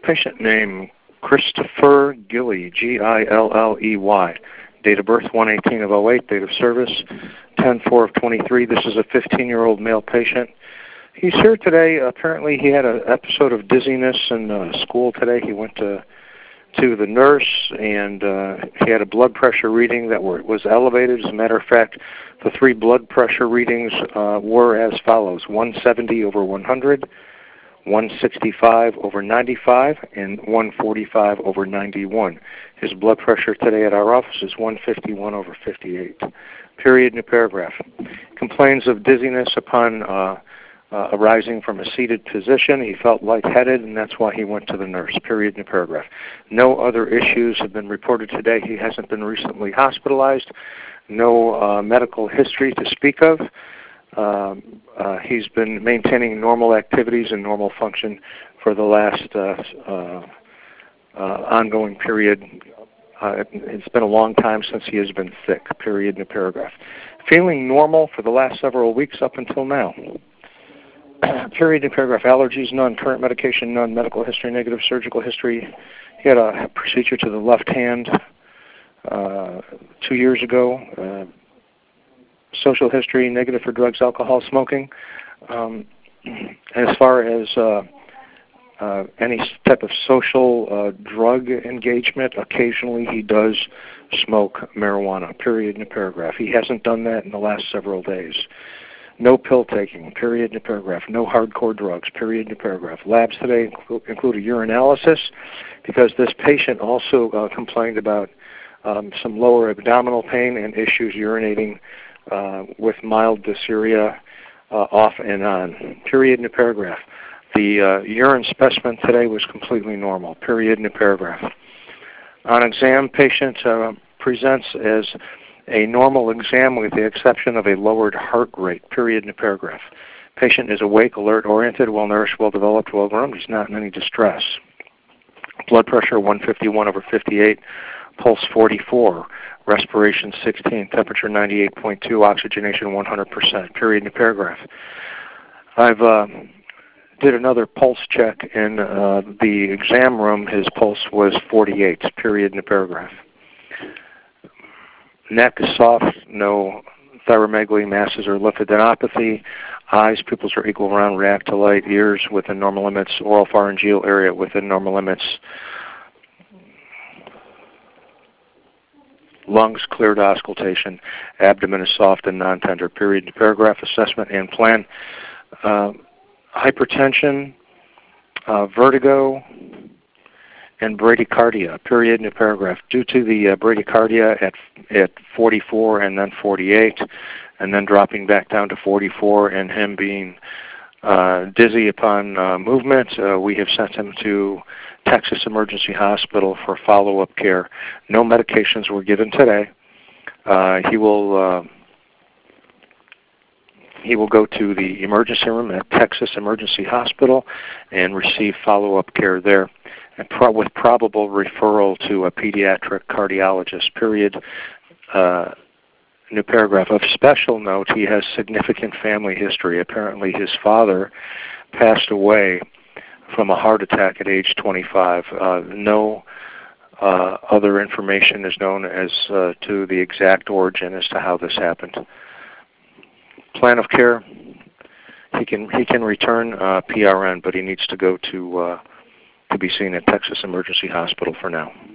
Patient name Christopher Gilley, Gilley. Date of birth 1/18 of '08. Date of service 10/4 of 23. This is a 15-year-old male patient. He's here today. Apparently he had an episode of dizziness in school today. He went to the nurse, and he had a blood pressure reading that was elevated. As a matter of fact, the 3 blood pressure readings were as follows: 170 over 100, 165 over 95, and 145 over 91. His blood pressure today at our office is 151 over 58. Period, new paragraph. Complains of dizziness upon arising from a seated position. He felt lightheaded, and that's why he went to the nurse. Period, new paragraph. No other issues have been reported today. He hasn't been recently hospitalized. No medical history to speak of. He's been maintaining normal activities and normal function for the last ongoing period. It's been a long time since he has been sick. Period, new paragraph. Feeling normal for the last several weeks up until now. Period, new paragraph. Allergies, none. Current medication, none. Medical history, negative. Surgical history. He had a procedure to the left hand 2 years ago. Social history, negative for drugs, alcohol, smoking. As far as any type of social drug engagement, occasionally he does smoke marijuana. Period, new paragraph. He hasn't done that in the last several days. No pill taking. Period, new paragraph. No hardcore drugs. Period, new paragraph. Labs today include a urinalysis because this patient also complained about some lower abdominal pain and issues urinating with mild dysuria off and on. Period, new paragraph. The urine specimen today was completely normal. Period, new paragraph. On exam, patient presents as a normal exam with the exception of a lowered heart rate. Period, new paragraph. Patient is awake, alert, oriented, well-nourished, well-developed, well-groomed. He's not in any distress. Blood pressure 151 over 58. Pulse 44. Respiration 16. Temperature 98.2. Oxygenation 100%. Period, new paragraph. I've did another pulse check in the exam room. His pulse was 48. Period, new paragraph. Neck is soft, no thyromegaly, masses, or lymphadenopathy. Eyes, pupils are equal, round, react to light. Ears within normal limits. Oral pharyngeal area within normal limits. Lungs clear to auscultation. Abdomen is soft and non-tender. Period, paragraph. Assessment and plan. Hypertension, vertigo, and bradycardia. Period, new paragraph. Due to the bradycardia at 44 and then 48, and then dropping back down to 44, and him being dizzy upon movement, we have sent him to Texas Emergency Hospital for follow-up care. No medications were given today. He will go to the emergency room at Texas Emergency Hospital and receive follow-up care there, and with probable referral to a pediatric cardiologist. Period. New paragraph. Of special note, he has significant family history. Apparently his father passed away from a heart attack at age 25. No other information is known as to the exact origin as to how this happened. Plan of care, he can return PRN, but he needs to go to be seen at Texas Emergency Hospital for now.